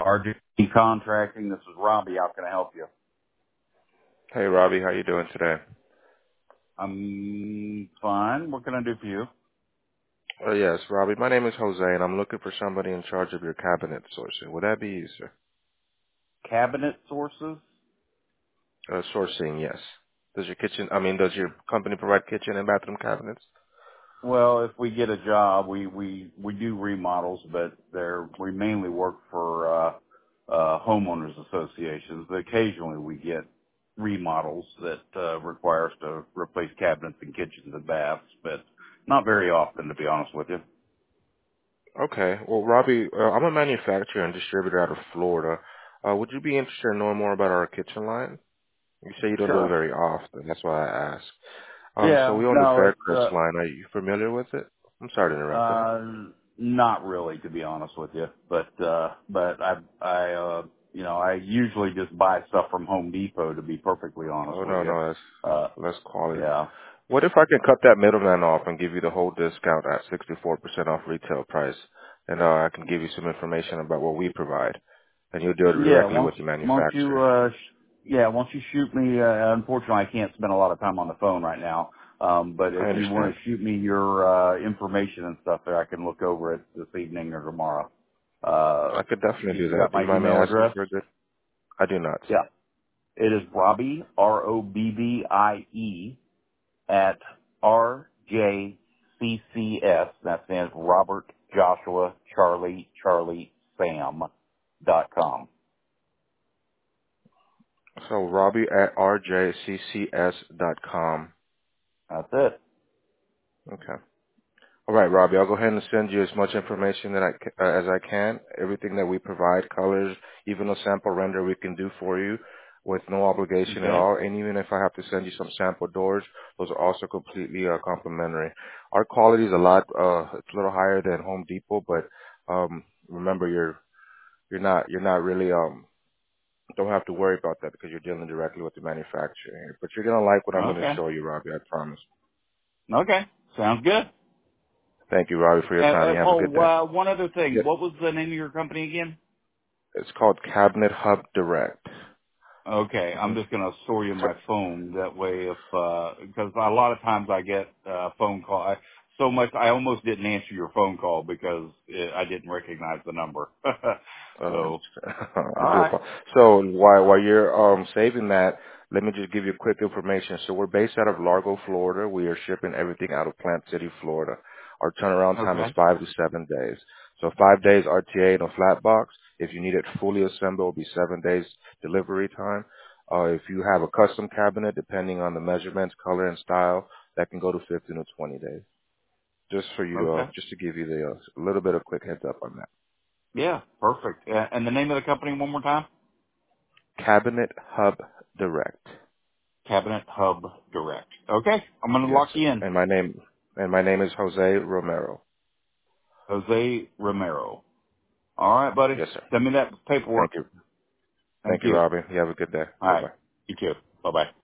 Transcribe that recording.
RD Contracting. This is Robbie. How can I help you? Hey, Robbie, how you doing today? I'm fine. What can I do for you? Yes, Robbie, my name is Jose, and I'm looking for somebody in charge of your cabinet sourcing. Would that be you, sir? Cabinet sources? Sourcing, yes. Does your company provide kitchen and bathroom cabinets? Well, if we get a job, we do remodels, but we mainly work for homeowners associations. Occasionally we get remodels that require us to replace cabinets and kitchens and baths, but not very often, to be honest with you. Okay. Well, Robbie, I'm a manufacturer and distributor out of Florida. Would you be interested in knowing more about our kitchen line? You say you don't do it Sure. very often. That's why I asked. So Yeah. we own the No, Faircrest line. Are you familiar with it? I'm sorry to interrupt. Go ahead. Uh, not really, to be honest with you. But I usually just buy stuff from Home Depot, to be perfectly honest Oh, with no, you. no, Uh, that's quality. yeah. What if I can cut that middleman off and give you the whole discount at 64% off retail price? And I can give you some information about what we provide. And you'll do it Yeah, directly with the once you, manufacturer. once you shoot me, unfortunately I can't spend a lot of time on the phone right now. But I if you want understand. to shoot me your, information and stuff there, I can look over it this evening or tomorrow. I could definitely do You that. got Do my you mind me email asking address? for a good? I do not, Yeah. sir. It is Robbie, Robbie, at RJCCS, that stands Robert Joshua Charlie Sam.com. So Robbie at rjccs.com. That's it. Okay. All right, Robbie, I'll go ahead and send you as much information as I can. Everything that we provide, colors, even a sample render we can do for you with no obligation at Okay. all. And even if I have to send you some sample doors, those are also completely complimentary. Our quality is it's a little higher than Home Depot, but remember, you're not really don't have to worry about that because you're dealing directly with the manufacturer. But you're gonna like what I'm gonna Okay. show you, Robbie. I promise. Okay. Sounds good. Thank you, Robbie, for your time. You have a good day. One other thing. Yep. What was the name of your company again? It's called Cabinet Hub Direct. Okay, I'm hmm just gonna store you my phone. That way, if because a lot of times I get phone call. I almost didn't answer your phone call because I didn't recognize the number. So, all I do right. apologize. So while you're saving that, let me just give you quick information. So we're based out of Largo, Florida. We are shipping everything out of Plant City, Florida. Our turnaround time is Okay. 5 to 7 days. So 5 days RTA in a flat box. If you need it fully assembled, it'll be 7 days delivery time. If you have a custom cabinet, depending on the measurements, color, and style, that can go to 15 to 20 days. Just for you to, Okay. just to give you a little bit of quick heads up on that. Yeah. Perfect. And the name of the company one more time? Cabinet Hub Direct. Cabinet Hub Direct. Okay. I'm gonna Yes, lock sir. you in. And my name is Jose Romero. Jose Romero. All right, buddy. Yes, sir. Send me that paperwork. Thank you. Thank Thank you, you. Robbie. You have a good day. All Bye right. bye. You too. Bye bye.